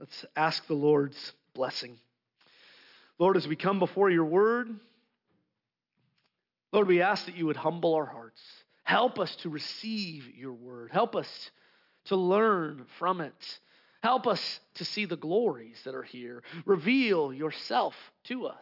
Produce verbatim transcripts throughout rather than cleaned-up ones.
Let's ask the Lord's blessing. Lord, as we come before your word, Lord, we ask that you would humble our hearts. Help us to receive your word. Help us to learn from it. Help us to see the glories that are here. Reveal yourself to us.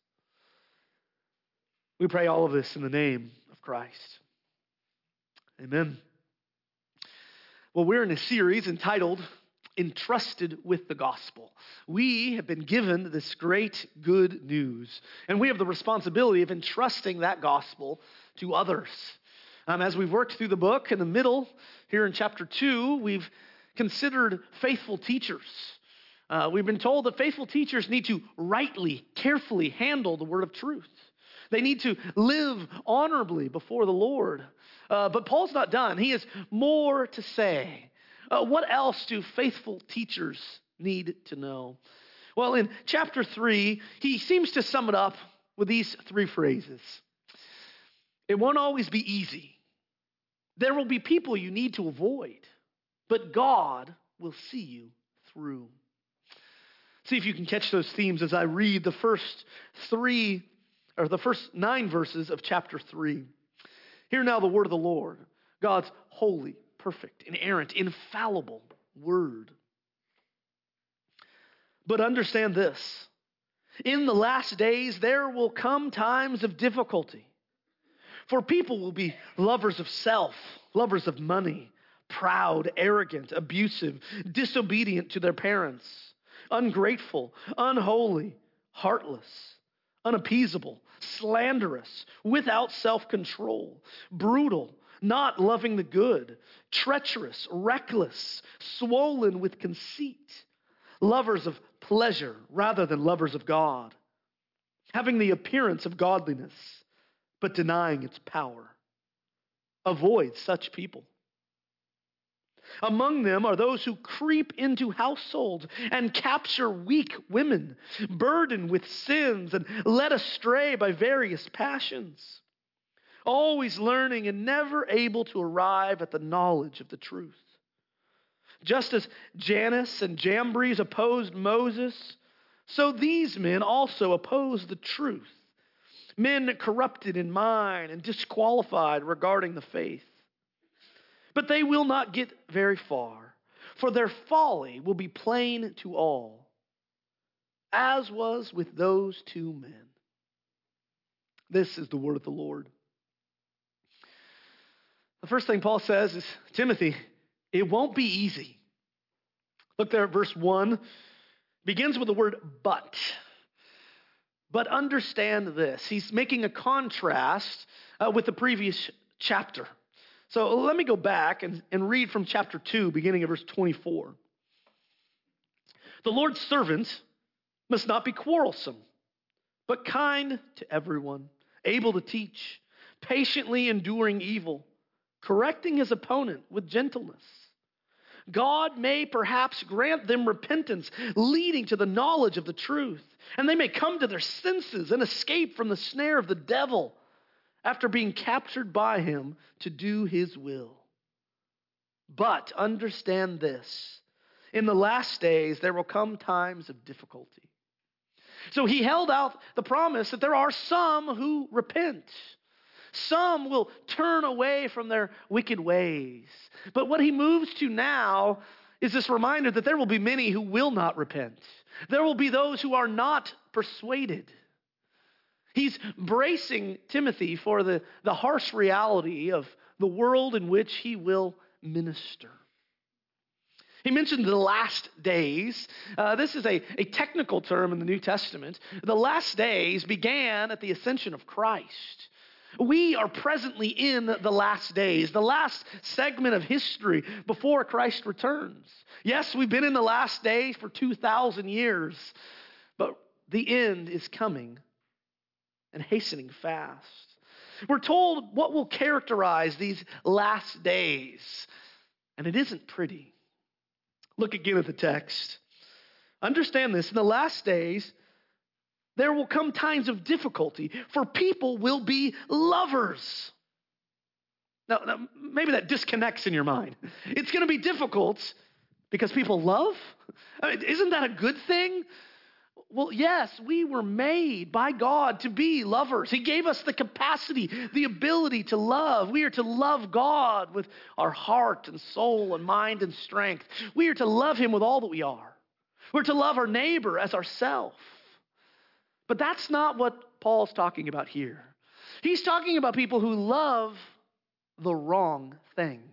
We pray all of this in the name of Christ. Amen. Well, we're in a series entitled Entrusted with the Gospel. We have been given this great good news, and we have the responsibility of entrusting that gospel to others. Um, as we've worked through the book, in the middle, here in chapter two, we've considered faithful teachers. Uh, we've been told that faithful teachers need to rightly, carefully handle the word of truth. They need to live honorably before the Lord. Uh, but Paul's not done. He has more to say. Uh, what else do faithful teachers need to know? Well, in chapter three, he seems to sum it up with these three phrases. It won't always be easy. There will be people you need to avoid, but God will see you through. See if you can catch those themes as I read the first three, or the first nine verses of chapter three. Hear now the word of the Lord, God's holy, perfect, inerrant, infallible word. But understand this, in the last days there will come times of difficulty. For people will be lovers of self, lovers of money, proud, arrogant, abusive, disobedient to their parents, ungrateful, unholy, heartless, unappeasable, slanderous, without self-control, brutal, not loving the good, treacherous, reckless, swollen with conceit, lovers of pleasure rather than lovers of God, having the appearance of godliness, but denying its power. Avoid such people. Among them are those who creep into households and capture weak women, burdened with sins and led astray by various passions, always learning and never able to arrive at the knowledge of the truth. Just as Jannes and Jambres opposed Moses, so these men also oppose the truth. Men corrupted in mind and disqualified regarding the faith. But they will not get very far, for their folly will be plain to all, as was with those two men. This is the word of the Lord. The first thing Paul says is, Timothy, it won't be easy. Look there at verse one. It begins with the word but. But understand this. He's making a contrast uh, with the previous chapter. So let me go back and, and read from chapter two, beginning of verse twenty-four. The Lord's servant must not be quarrelsome, but kind to everyone, able to teach, patiently enduring evil, correcting his opponent with gentleness. God may perhaps grant them repentance, leading to the knowledge of the truth, and they may come to their senses and escape from the snare of the devil after being captured by him to do his will. But understand this, in the last days there will come times of difficulty. So he held out the promise that there are some who repent. Some will turn away from their wicked ways. But what he moves to now is this reminder that there will be many who will not repent. There will be those who are not persuaded. He's bracing Timothy for the, the harsh reality of the world in which he will minister. He mentioned the last days. Uh, this is a, a technical term in the New Testament. The last days began at the ascension of Christ. We are presently in the last days, the last segment of history before Christ returns. Yes, we've been in the last days for two thousand years, but the end is coming and hastening fast. We're told what will characterize these last days, and it isn't pretty. Look again at the text. Understand this, in the last days, there will come times of difficulty, for people will be lovers. Now, now, maybe that disconnects in your mind. It's going to be difficult because people love? I mean, isn't that a good thing? Well, yes, we were made by God to be lovers. He gave us the capacity, the ability to love. We are to love God with our heart and soul and mind and strength. We are to love him with all that we are. We're to love our neighbor as ourself. But that's not what Paul's talking about here. He's talking about people who love the wrong things.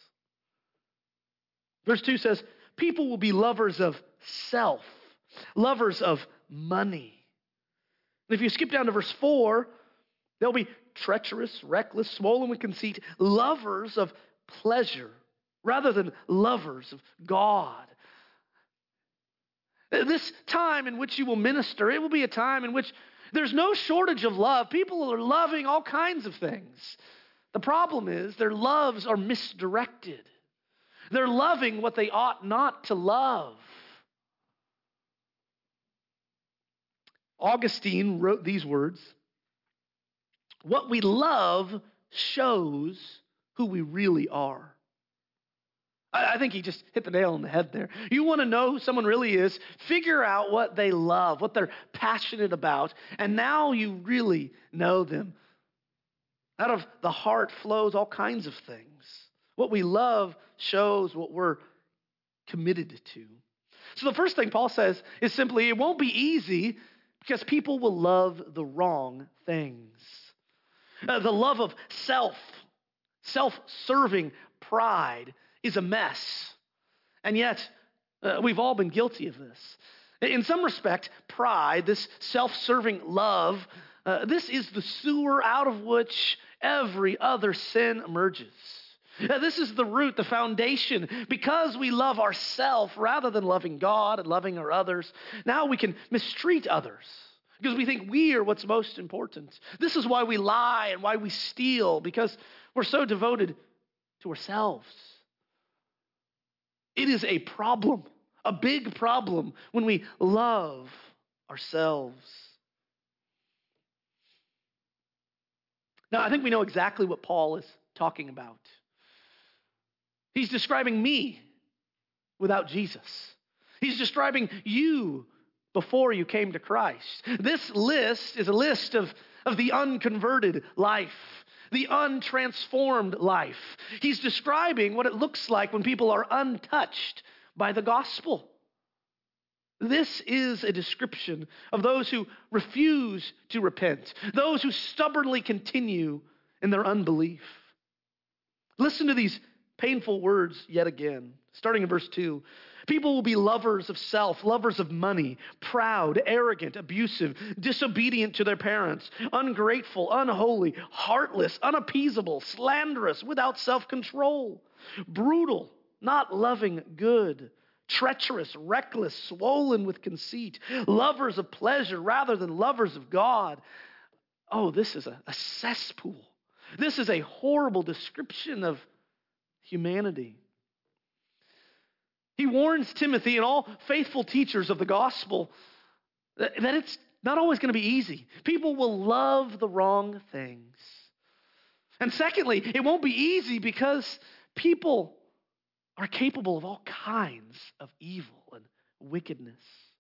Verse two says, people will be lovers of self, lovers of money. And if you skip down to verse four, they'll be treacherous, reckless, swollen with conceit, lovers of pleasure rather than lovers of God. This time in which you will minister, it will be a time in which there's no shortage of love. People are loving all kinds of things. The problem is their loves are misdirected. They're loving what they ought not to love. Augustine wrote these words, "What we love shows who we really are." I think he just hit the nail on the head there. You want to know who someone really is? Figure out what they love, what they're passionate about, and now you really know them. Out of the heart flows all kinds of things. What we love shows what we're committed to. So the first thing Paul says is simply, it won't be easy because people will love the wrong things. Uh, the love of self, self-serving pride is a mess. And yet, uh, we've all been guilty of this. In some respect, pride, this self-serving love, uh, this is the sewer out of which every other sin emerges. Uh, this is the root, the foundation. Because we love ourselves rather than loving God and loving our others, now we can mistreat others because we think we are what's most important. This is why we lie and why we steal, because we're so devoted to ourselves. It is a problem, a big problem when we love ourselves. Now, I think we know exactly what Paul is talking about. He's describing me without Jesus. He's describing you before you came to Christ. This list is a list of, of the unconverted life, the untransformed life. He's describing what it looks like when people are untouched by the gospel. This is a description of those who refuse to repent, those who stubbornly continue in their unbelief. Listen to these painful words yet again, starting in verse two. People will be lovers of self, lovers of money, proud, arrogant, abusive, disobedient to their parents, ungrateful, unholy, heartless, unappeasable, slanderous, without self-control, brutal, not loving good, treacherous, reckless, swollen with conceit, lovers of pleasure rather than lovers of God. Oh, this is a, a cesspool. This is a horrible description of humanity. He warns Timothy and all faithful teachers of the gospel that, that it's not always going to be easy. People will love the wrong things. And secondly, it won't be easy because people are capable of all kinds of evil and wickedness.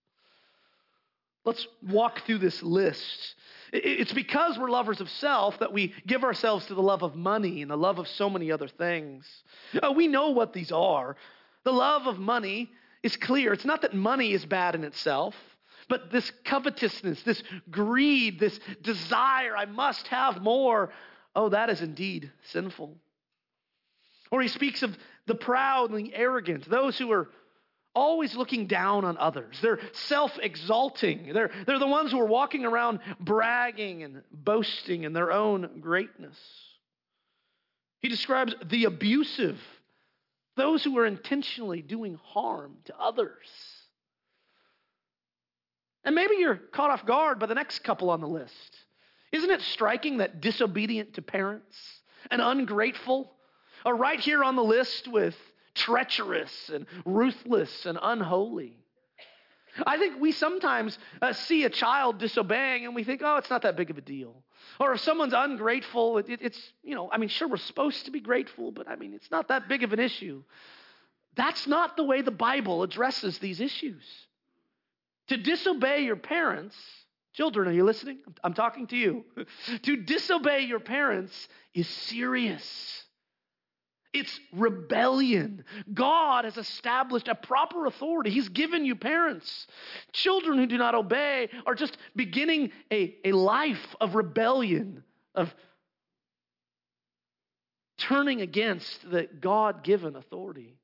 Let's walk through this list. It's because we're lovers of self that we give ourselves to the love of money and the love of so many other things. Uh, we know what these are. The love of money is clear. It's not that money is bad in itself, but this covetousness, this greed, this desire, I must have more. Oh, that is indeed sinful. Or he speaks of the proud and the arrogant, those who are always looking down on others. They're self-exalting. They're, they're the ones who are walking around bragging and boasting in their own greatness. He describes the abusive, those who are intentionally doing harm to others. And maybe you're caught off guard by the next couple on the list. Isn't it striking that disobedient to parents and ungrateful are right here on the list with treacherous and ruthless and unholy? I think we sometimes uh, see a child disobeying and we think, oh, it's not that big of a deal. Or if someone's ungrateful, it, it, it's, you know, I mean, sure, we're supposed to be grateful, but I mean, it's not that big of an issue. That's not the way the Bible addresses these issues. To disobey your parents, children, are you listening? I'm talking to you. To disobey your parents is serious. It's rebellion. God has established a proper authority. He's given you parents. Children who do not obey are just beginning a, a life of rebellion, of turning against the God-given authority.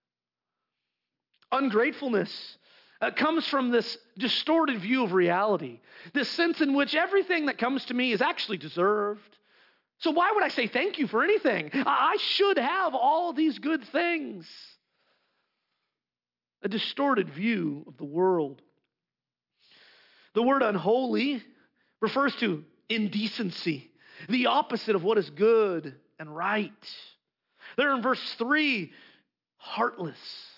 Ungratefulness uh, comes from this distorted view of reality, this sense in which everything that comes to me is actually deserved. So why would I say thank you for anything? I should have all these good things. A distorted view of the world. The word unholy refers to indecency, the opposite of what is good and right. There in verse three, heartless.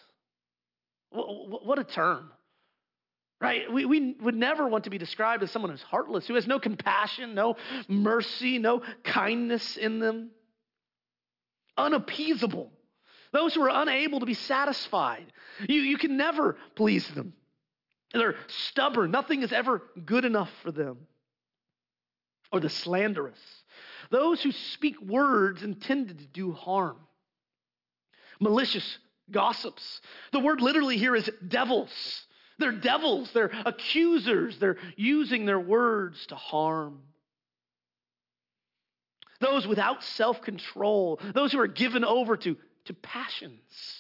What a term, right? We, we would never want to be described as someone who's heartless, who has no compassion, no mercy, no kindness in them. Unappeasable. Those who are unable to be satisfied. You, you can never please them. They're stubborn. Nothing is ever good enough for them. Or the slanderous. Those who speak words intended to do harm. Malicious gossips. The word literally here is devils. They're devils. They're accusers. They're using their words to harm. Those without self-control. Those who are given over to, to passions.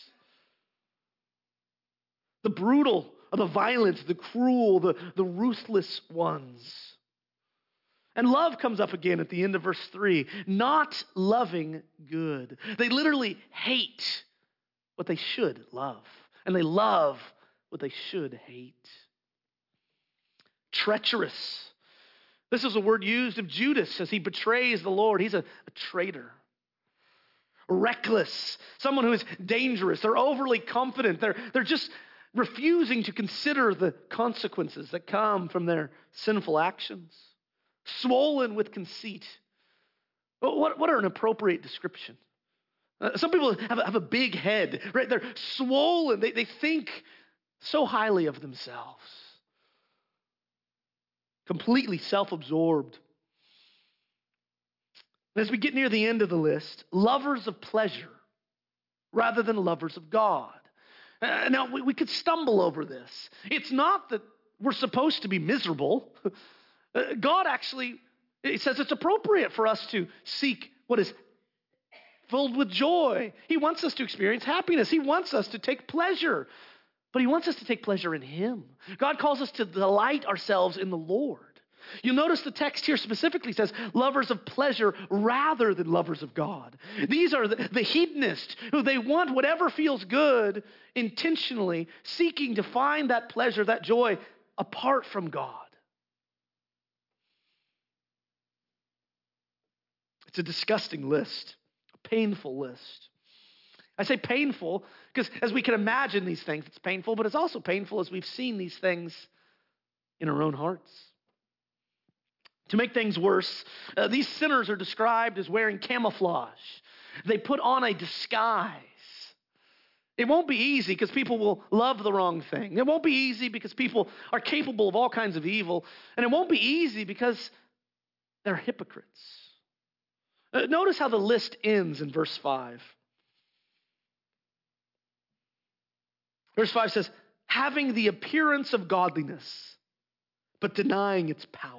The brutal, the violent, the cruel, the, the ruthless ones. And love comes up again at the end of verse three. Not loving good. They literally hate what they should love. And they love what they should hate. Treacherous. This is a word used of Judas as he betrays the Lord. He's a, a traitor. Reckless. Someone who is dangerous. They're overly confident. They're, they're just refusing to consider the consequences that come from their sinful actions. Swollen with conceit. What, what are an appropriate description? Uh, some people have, have a big head, right? They're swollen. They, they think so highly of themselves. Completely self-absorbed. As we get near the end of the list, lovers of pleasure rather than lovers of God. Uh, now, we, we could stumble over this. It's not that we're supposed to be miserable. uh, God actually, it says it's appropriate for us to seek what is filled with joy. He wants us to experience happiness. He wants us to take pleasure. But he wants us to take pleasure in him. God calls us to delight ourselves in the Lord. You'll notice the text here specifically says lovers of pleasure rather than lovers of God. These are the, the hedonists who they want whatever feels good intentionally, seeking to find that pleasure, that joy apart from God. It's a disgusting list, a painful list. I say painful because as we can imagine these things, it's painful, but it's also painful as we've seen these things in our own hearts. To make things worse, uh, these sinners are described as wearing camouflage. They put on a disguise. It won't be easy because people will love the wrong thing. It won't be easy because people are capable of all kinds of evil. And it won't be easy because they're hypocrites. Uh, notice how the list ends in verse five. Verse five says, having the appearance of godliness, but denying its power.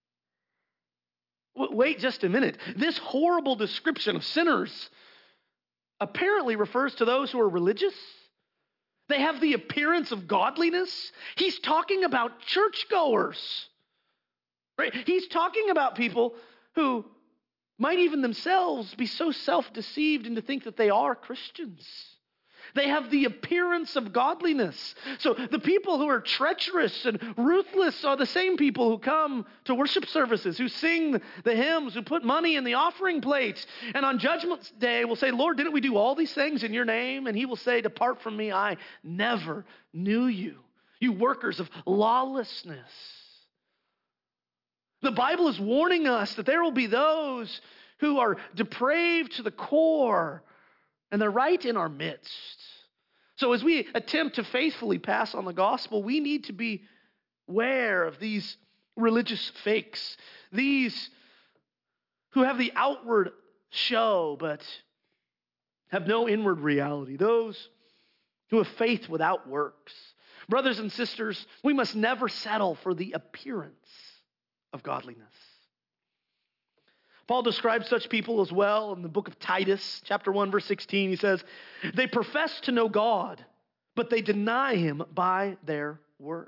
Wait just a minute. This horrible description of sinners apparently refers to those who are religious. They have the appearance of godliness. He's talking about churchgoers. Right? He's talking about people who might even themselves be so self-deceived and to think that they are Christians. They have the appearance of godliness. So the people who are treacherous and ruthless are the same people who come to worship services, who sing the hymns, who put money in the offering plate. And on Judgment Day will say, Lord, didn't we do all these things in your name? And he will say, depart from me, I never knew you, you workers of lawlessness. The Bible is warning us that there will be those who are depraved to the core, and they're right in our midst. So as we attempt to faithfully pass on the gospel, we need to be aware of these religious fakes, these who have the outward show but have no inward reality, those who have faith without works. Brothers and sisters, we must never settle for the appearance of godliness. Paul describes such people as well in the book of Titus, chapter one, verse sixteen. He says, they profess to know God, but they deny him by their works.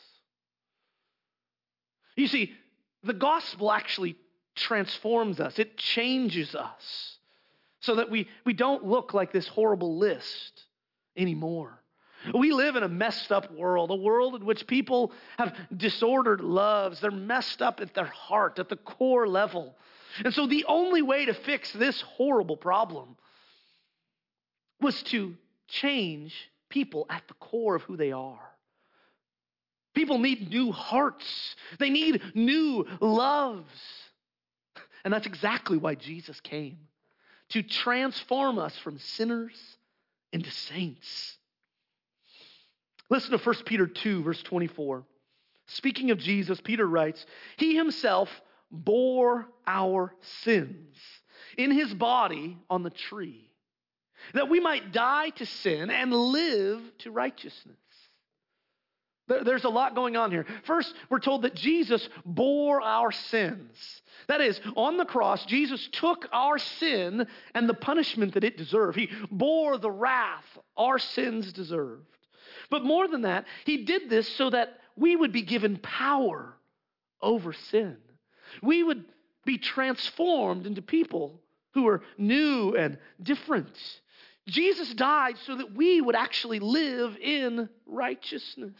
You see, the gospel actually transforms us. It changes us so that we, we don't look like this horrible list anymore. We live in a messed up world, a world in which people have disordered loves. They're messed up at their heart, at the core level. And so the only way to fix this horrible problem was to change people at the core of who they are. People need new hearts. They need new loves. And that's exactly why Jesus came, to transform us from sinners into saints. Listen to First Peter two, verse twenty-four. Speaking of Jesus, Peter writes, he himself bore our sins in his body on the tree, that we might die to sin and live to righteousness. There's a lot going on here. First, we're told that Jesus bore our sins. That is, on the cross, Jesus took our sin and the punishment that it deserved. He bore the wrath our sins deserved. But more than that, he did this so that we would be given power over sin. We would be transformed into people who are new and different. Jesus died so that we would actually live in righteousness.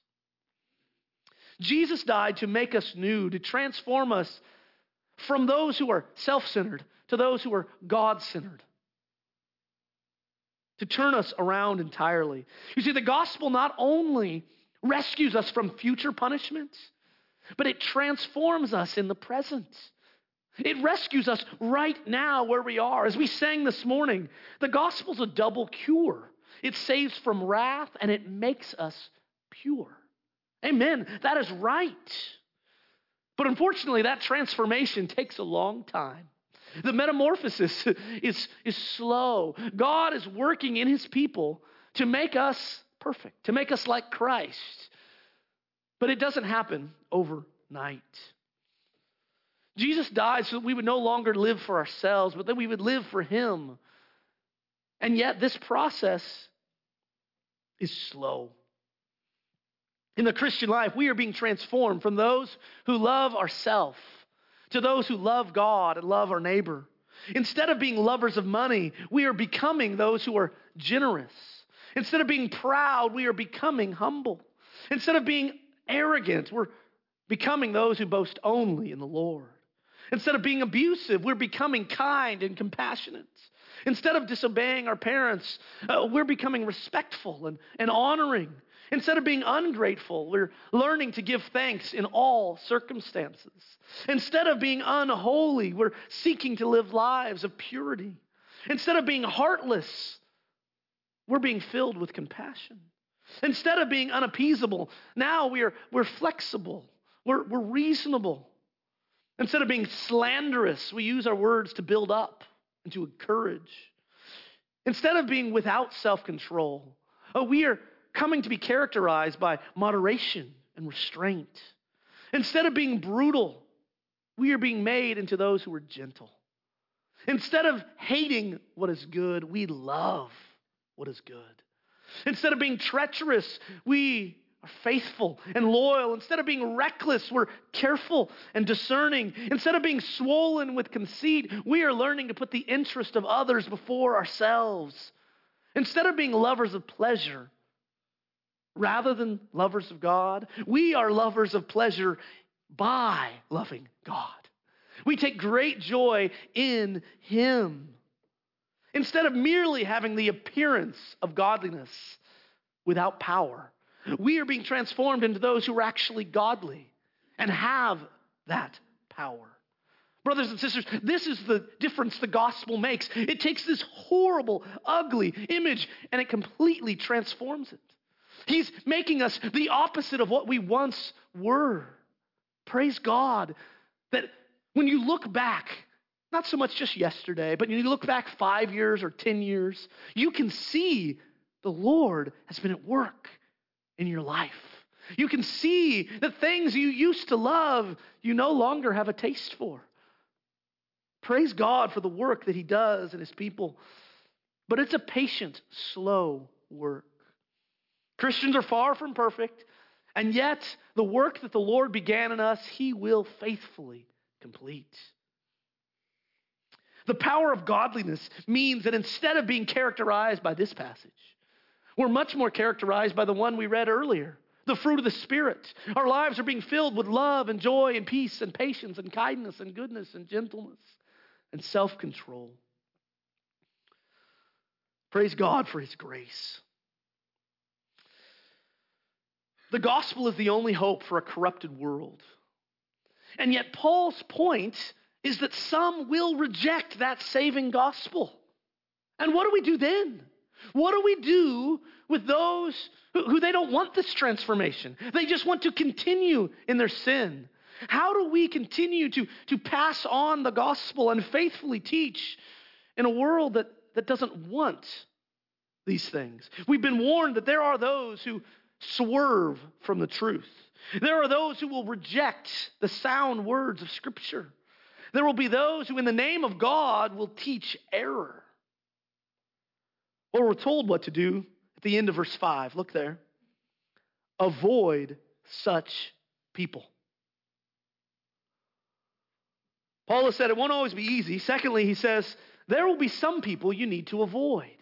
Jesus died to make us new, to transform us from those who are self-centered to those who are God-centered, to turn us around entirely. You see, the gospel not only rescues us from future punishment, but it transforms us in the present. It rescues us right now where we are. As we sang this morning, the gospel's a double cure. It saves from wrath and it makes us pure. Amen. That is right. But unfortunately, that transformation takes a long time. The metamorphosis is, is slow. God is working in his people to make us perfect, to make us like Christ. But it doesn't happen overnight. Jesus died so that we would no longer live for ourselves, but that we would live for him. And yet this process is slow. In the Christian life, we are being transformed from those who love ourselves to those who love God and love our neighbor. Instead of being lovers of money, we are becoming those who are generous. Instead of being proud, we are becoming humble. Instead of being arrogant, we're becoming those who boast only in the Lord. Instead of being abusive, we're becoming kind and compassionate. Instead of disobeying our parents, uh, we're becoming respectful and, and honoring. Instead of being ungrateful, we're learning to give thanks in all circumstances. Instead of being unholy, we're seeking to live lives of purity. Instead of being heartless, we're being filled with compassion. Instead of being unappeasable, now we're, we're flexible, we're, we're reasonable. Instead of being slanderous, we use our words to build up and to encourage. Instead of being without self-control, oh, we are coming to be characterized by moderation and restraint. Instead of being brutal, we are being made into those who are gentle. Instead of hating what is good, we love what is good. Instead of being treacherous, we are faithful and loyal. Instead of being reckless, we're careful and discerning. Instead of being swollen with conceit, we are learning to put the interest of others before ourselves. Instead of being lovers of pleasure, rather than lovers of God, we are lovers of pleasure by loving God. We take great joy in him. Instead of merely having the appearance of godliness without power, we are being transformed into those who are actually godly and have that power. Brothers and sisters, this is the difference the gospel makes. It takes this horrible, ugly image and it completely transforms it. He's making us the opposite of what we once were. Praise God that when you look back, not so much just yesterday, but when you look back five years or ten years, you can see the Lord has been at work in your life. You can see the things you used to love, you no longer have a taste for. Praise God for the work that he does in his people. But it's a patient, slow work. Christians are far from perfect, and yet the work that the Lord began in us, he will faithfully complete. The power of godliness means that instead of being characterized by this passage, we're much more characterized by the one we read earlier, the fruit of the Spirit. Our lives are being filled with love and joy and peace and patience and kindness and goodness and gentleness and self-control. Praise God for his grace. The gospel is the only hope for a corrupted world. And yet Paul's point is that some will reject that saving gospel. And what do we do then? What do we do with those who, who they don't want this transformation? They just want to continue in their sin. How do we continue to, to pass on the gospel and faithfully teach in a world that, that doesn't want these things? We've been warned that there are those who swerve from the truth. There are those who will reject the sound words of Scripture. There will be those who in the name of God will teach error. Or we're told what to do at the end of verse five. Look there. Avoid such people. Paul has said it won't always be easy. Secondly, he says there will be some people you need to avoid.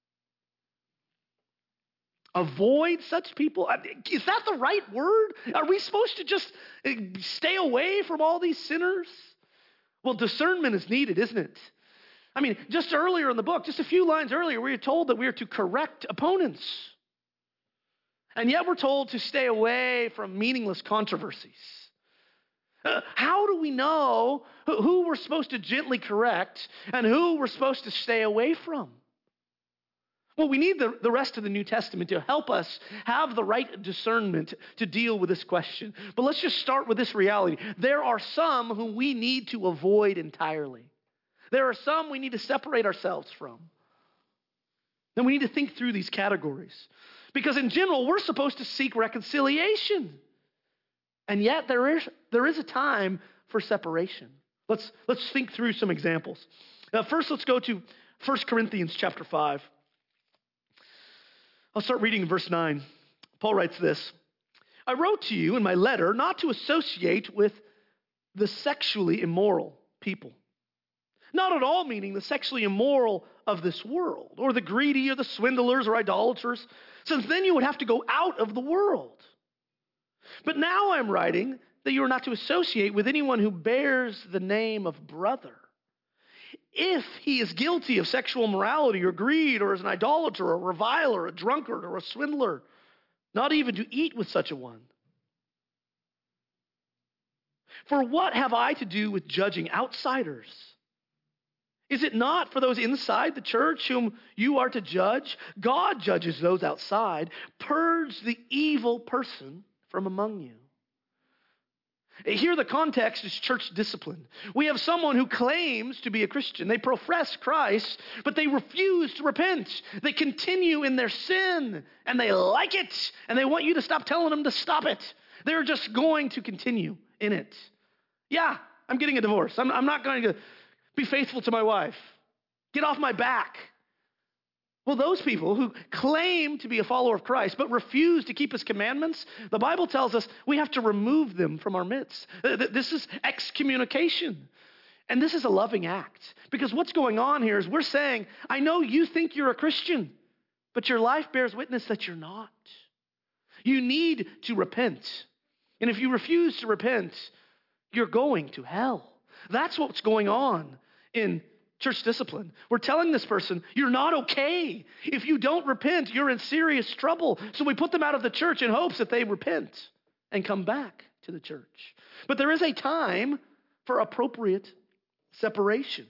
Avoid such people? Is that the right word? Are we supposed to just stay away from all these sinners? Well, discernment is needed, isn't it? I mean, just earlier in the book, just a few lines earlier, we are told that we are to correct opponents. And yet we're told to stay away from meaningless controversies. Uh, how do we know who, who we're supposed to gently correct and who we're supposed to stay away from? Well, we need the, the rest of the New Testament to help us have the right discernment to deal with this question. But let's just start with this reality. There are some whom we need to avoid entirely. There are some we need to separate ourselves from. Then we need to think through these categories. Because in general, we're supposed to seek reconciliation. And yet there is, there is a time for separation. Let's, let's think through some examples. Uh, first, let's go to First Corinthians chapter five. I'll start reading in verse nine. Paul writes this. I wrote to you in my letter not to associate with the sexually immoral people. Not at all meaning the sexually immoral of this world, or the greedy, or the swindlers, or idolaters, since then you would have to go out of the world. But now I'm writing that you are not to associate with anyone who bears the name of brother. If he is guilty of sexual immorality or greed, or is an idolater, or a reviler, a drunkard, or a swindler, not even to eat with such a one. For what have I to do with judging outsiders? Is it not for those inside the church whom you are to judge? God judges those outside. Purge the evil person from among you. Here the context is church discipline. We have someone who claims to be a Christian. They profess Christ, but they refuse to repent. They continue in their sin, and they like it, and they want you to stop telling them to stop it. They're just going to continue in it. Yeah, I'm getting a divorce. I'm, I'm not going to be faithful to my wife. Get off my back. Well, those people who claim to be a follower of Christ but refuse to keep his commandments, the Bible tells us we have to remove them from our midst. This is excommunication. And this is a loving act. Because what's going on here is we're saying, I know you think you're a Christian, but your life bears witness that you're not. You need to repent. And if you refuse to repent, you're going to hell. That's what's going on in church discipline. We're telling this person, you're not okay. If you don't repent, you're in serious trouble. So we put them out of the church in hopes that they repent and come back to the church. But there is a time for appropriate separation.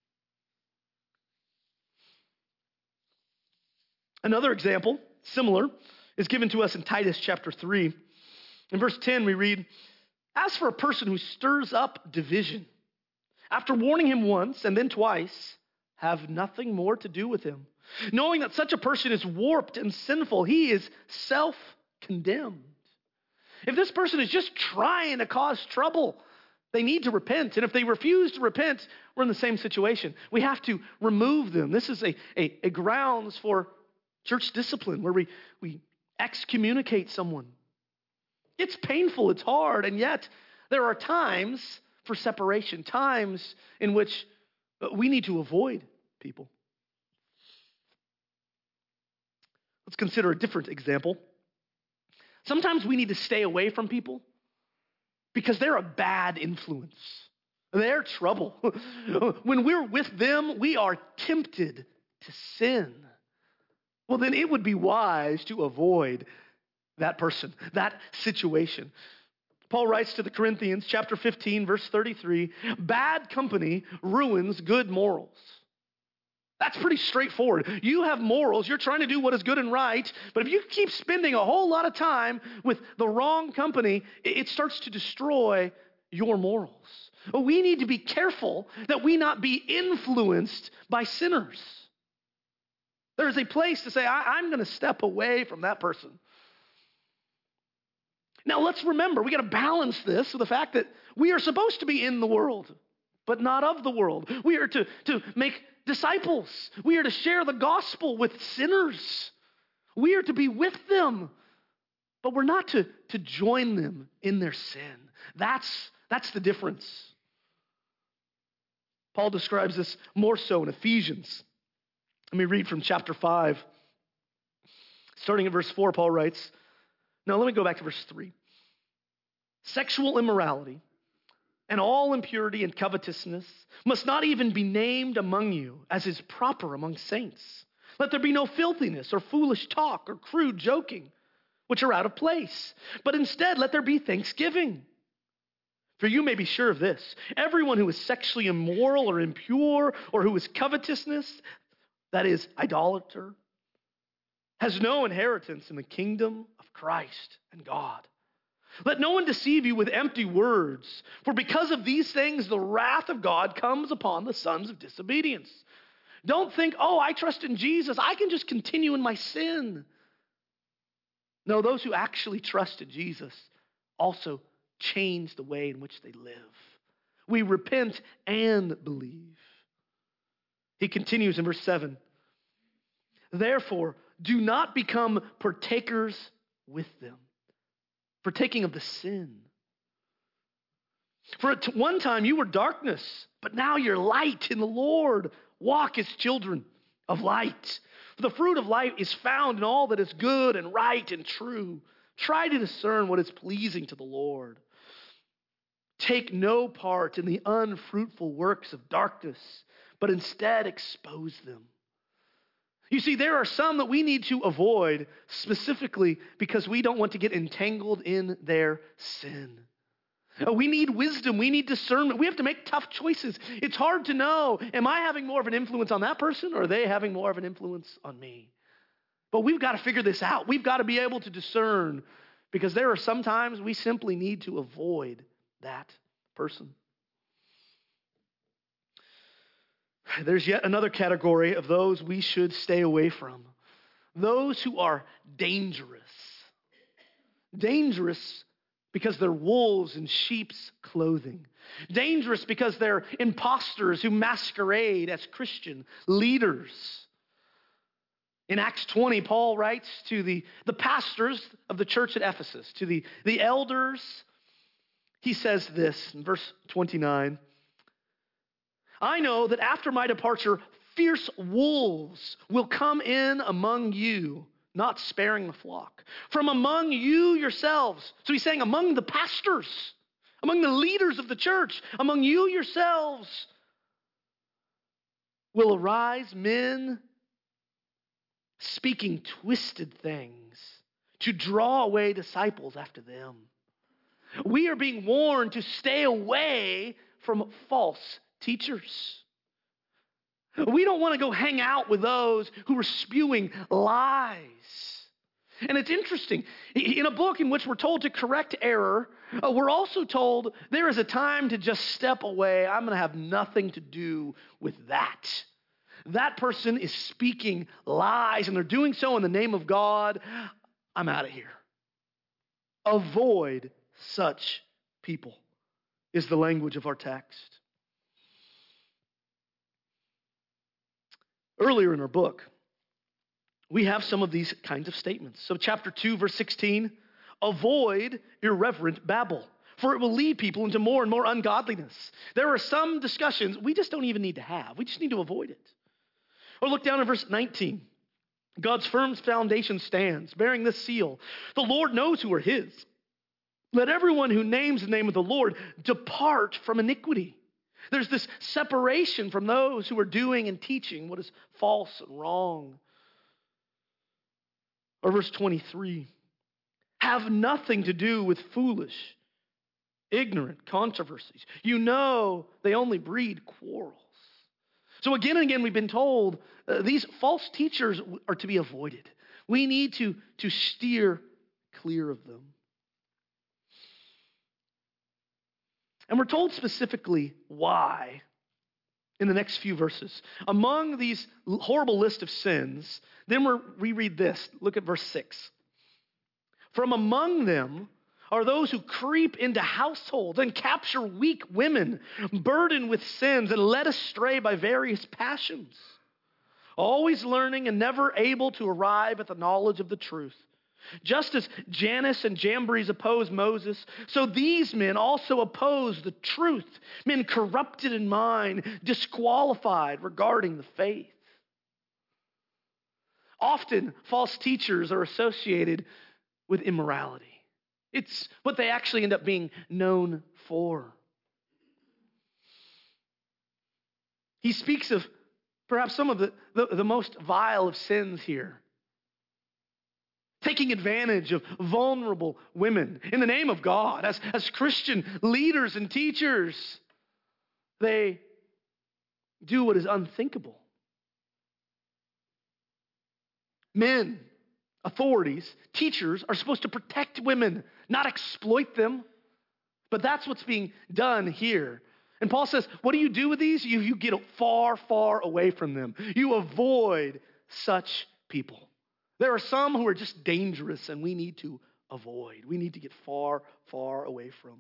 Another example, similar, is given to us in Titus chapter three. In verse ten, we read, "As for a person who stirs up division, after warning him once and then twice, have nothing more to do with him. Knowing that such a person is warped and sinful, he is self-condemned." If this person is just trying to cause trouble, they need to repent. And if they refuse to repent, we're in the same situation. We have to remove them. This is a, a, a grounds for church discipline where we, we excommunicate someone. It's painful, it's hard, and yet there are times for separation, times in which we need to avoid people. Let's consider a different example. Sometimes we need to stay away from people because they're a bad influence. They're trouble. When we're with them, we are tempted to sin. Well, then it would be wise to avoid that person, that situation. Paul writes to the Corinthians, chapter fifteen, verse thirty-three, "Bad company ruins good morals." That's pretty straightforward. You have morals. You're trying to do what is good and right. But if you keep spending a whole lot of time with the wrong company, it starts to destroy your morals. We need to be careful that we not be influenced by sinners. There is a place to say, I, I'm going to step away from that person. Now let's remember, we got to balance this with the fact that we are supposed to be in the world, but not of the world. We are to, to make disciples. We are to share the gospel with sinners. We are to be with them, but we're not to, to join them in their sin. That's, that's the difference. Paul describes this more so in Ephesians. Let me read from chapter five. Starting at verse four, Paul writes, now let me go back to verse three. "Sexual immorality and all impurity and covetousness must not even be named among you, as is proper among saints. Let there be no filthiness or foolish talk or crude joking, which are out of place. But instead, let there be thanksgiving. For you may be sure of this, everyone who is sexually immoral or impure or who is covetousness, that is, idolater, has no inheritance in the kingdom of Christ and God. Let no one deceive you with empty words, for because of these things, the wrath of God comes upon the sons of disobedience. Don't think, oh, I trust in Jesus, I can just continue in my sin. No, those who actually trust in Jesus also change the way in which they live. We repent and believe. He continues in verse seven. Therefore, do not become partakers with them, partaking of the sin. For at one time you were darkness, but now you're light in the Lord. Walk as children of light. For the fruit of light is found in all that is good and right and true. Try to discern what is pleasing to the Lord. Take no part in the unfruitful works of darkness, but instead expose them. You see, there are some that we need to avoid specifically because we don't want to get entangled in their sin. We need wisdom. We need discernment. We have to make tough choices. It's hard to know, am I having more of an influence on that person or are they having more of an influence on me? But we've got to figure this out. We've got to be able to discern because there are some times we simply need to avoid that person. There's yet another category of those we should stay away from. Those who are dangerous. Dangerous because they're wolves in sheep's clothing. Dangerous because they're imposters who masquerade as Christian leaders. In Acts twenty, Paul writes to the, the pastors of the church at Ephesus, to the, the elders. He says this in verse twenty-nine. I know that after my departure, fierce wolves will come in among you, not sparing the flock. From among you yourselves. So he's saying among the pastors, among the leaders of the church, among you yourselves will arise men speaking twisted things to draw away disciples after them. We are being warned to stay away from false teachers. We don't want to go hang out with those who are spewing lies. And it's interesting. In a book in which we're told to correct error, uh, we're also told there is a time to just step away. I'm going to have nothing to do with that. That person is speaking lies, and they're doing so in the name of God. I'm out of here. Avoid such people is the language of our text. Earlier in our book, we have some of these kinds of statements. So chapter two, verse sixteen, avoid irreverent babble, for it will lead people into more and more ungodliness. There are some discussions we just don't even need to have. We just need to avoid it. Or look down at verse nineteen. God's firm foundation stands, bearing this seal. The Lord knows who are his. Let everyone who names the name of the Lord depart from iniquity. There's this separation from those who are doing and teaching what is false and wrong. Or verse twenty-three, have nothing to do with foolish, ignorant controversies. You know they only breed quarrels. So again and again we've been told uh, these false teachers are to be avoided. We need to, to steer clear of them. And we're told specifically why in the next few verses. Among these horrible list of sins, then we're, we read this. Look at verse six. From among them are those who creep into households and capture weak women, burdened with sins and led astray by various passions, always learning and never able to arrive at the knowledge of the truth. Just as Jannes and Jambres opposed Moses, so these men also oppose the truth, men corrupted in mind, disqualified regarding the faith. Often, false teachers are associated with immorality. It's what they actually end up being known for. He speaks of perhaps some of the, the, the most vile of sins here. Taking advantage of vulnerable women in the name of God. As, as Christian leaders and teachers, they do what is unthinkable. Men, authorities, teachers are supposed to protect women, not exploit them. But that's what's being done here. And Paul says, what do you do with these? You, you get far, far away from them. You avoid such people. There are some who are just dangerous and we need to avoid. We need to get far, far away from.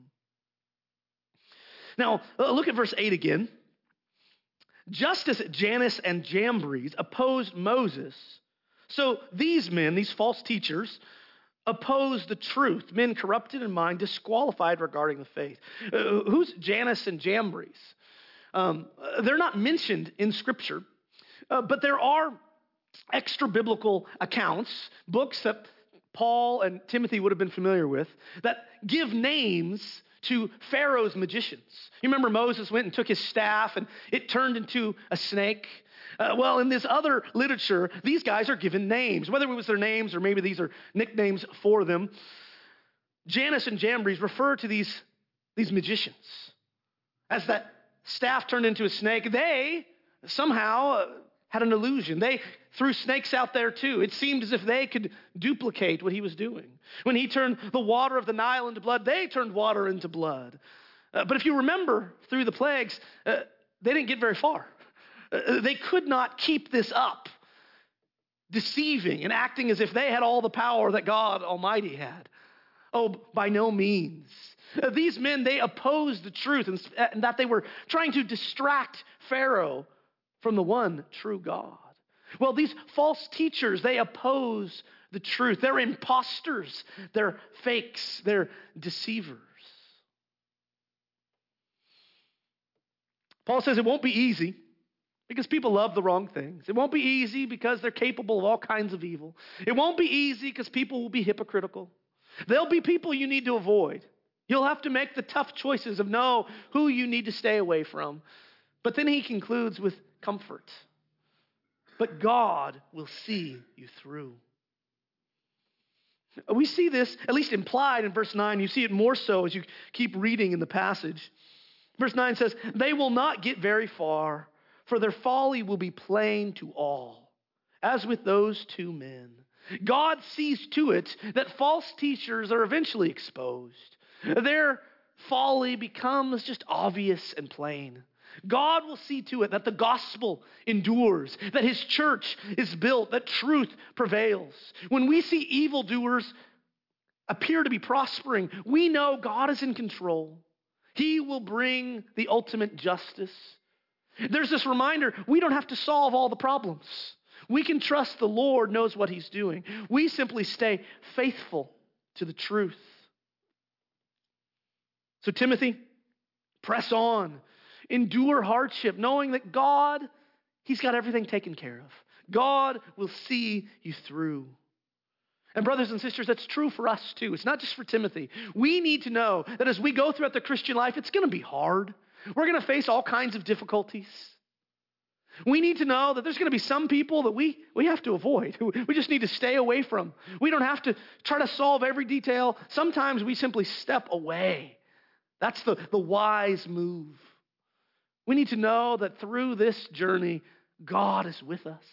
Now, look at verse eight again. Just as Jannes and Jambres opposed Moses, so these men, these false teachers, oppose the truth. Men corrupted in mind, disqualified regarding the faith. Uh, who's Jannes and Jambres? Um, they're not mentioned in Scripture, uh, but there are extra biblical accounts, books that Paul and Timothy would have been familiar with, that give names to Pharaoh's magicians. You remember Moses went and took his staff and it turned into a snake? Uh, well, in this other literature, these guys are given names, whether it was their names or maybe these are nicknames for them. Jannes and Jambres refer to these, these magicians. As that staff turned into a snake, they somehow uh, had an illusion. They threw snakes out there too. It seemed as if they could duplicate what he was doing. When he turned the water of the Nile into blood, they turned water into blood. Uh, but if you remember through the plagues, uh, they didn't get very far. Uh, they could not keep this up, deceiving and acting as if they had all the power that God Almighty had. Oh, by no means. Uh, these men, they opposed the truth and, and that they were trying to distract Pharaoh from the one true God. Well, these false teachers, they oppose the truth. They're imposters. They're fakes. They're deceivers. Paul says it won't be easy because people love the wrong things. It won't be easy because they're capable of all kinds of evil. It won't be easy because people will be hypocritical. There'll be people you need to avoid. You'll have to make the tough choices of know who you need to stay away from. But then he concludes with comfort. But God will see you through. We see this, at least implied in verse nine. You see it more so as you keep reading in the passage. Verse nine says, they will not get very far, for their folly will be plain to all, as with those two men. God sees to it that false teachers are eventually exposed. Their folly becomes just obvious and plain. God will see to it that the gospel endures, that his church is built, that truth prevails. When we see evildoers appear to be prospering, we know God is in control. He will bring the ultimate justice. There's this reminder, we don't have to solve all the problems. We can trust the Lord knows what he's doing. We simply stay faithful to the truth. So Timothy, press on. Endure hardship, knowing that God, he's got everything taken care of. God will see you through. And brothers and sisters, that's true for us too. It's not just for Timothy. We need to know that as we go throughout the Christian life, it's going to be hard. We're going to face all kinds of difficulties. We need to know that there's going to be some people that we, we have to avoid. We just need to stay away from. We don't have to try to solve every detail. Sometimes we simply step away. That's the, the wise move. We need to know that through this journey, God is with us.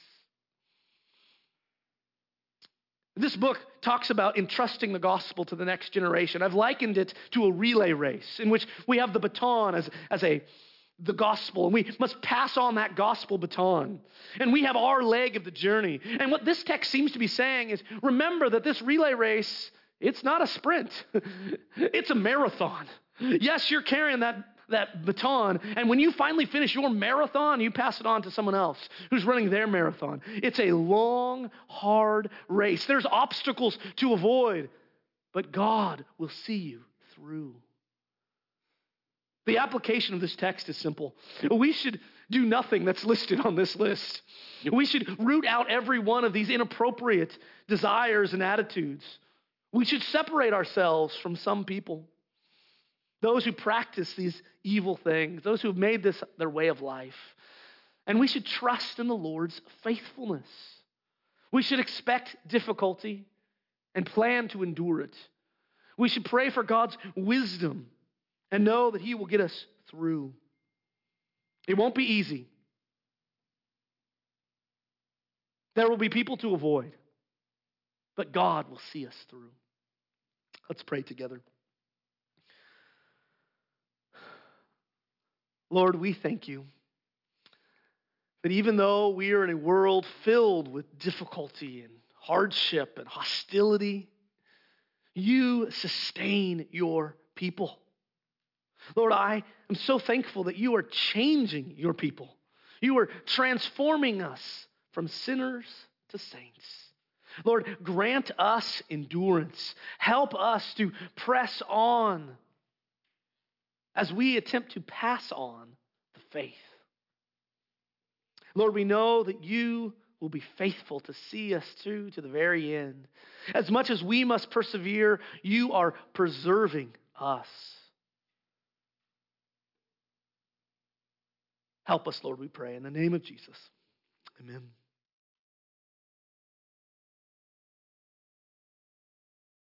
This book talks about entrusting the gospel to the next generation. I've likened it to a relay race in which we have the baton as, as a the gospel, and we must pass on that gospel baton. And we have our leg of the journey. And what this text seems to be saying is, remember that this relay race, it's not a sprint. It's a marathon. Yes, you're carrying that, that baton, and when you finally finish your marathon, you pass it on to someone else who's running their marathon. It's a long, hard race. There's obstacles to avoid, but God will see you through. The application of this text is simple. We should do nothing that's listed on this list. We should root out every one of these inappropriate desires and attitudes. We should separate ourselves from some people. Those who practice these evil things, those who have made this their way of life. And we should trust in the Lord's faithfulness. We should expect difficulty and plan to endure it. We should pray for God's wisdom and know that he will get us through. It won't be easy. There will be people to avoid, but God will see us through. Let's pray together. Lord, we thank you that even though we are in a world filled with difficulty and hardship and hostility, you sustain your people. Lord, I am so thankful that you are changing your people. You are transforming us from sinners to saints. Lord, grant us endurance. Help us to press on as we attempt to pass on the faith. Lord, we know that you will be faithful to see us through to the very end. As much as we must persevere, you are preserving us. Help us, Lord, we pray. In the name of Jesus, amen.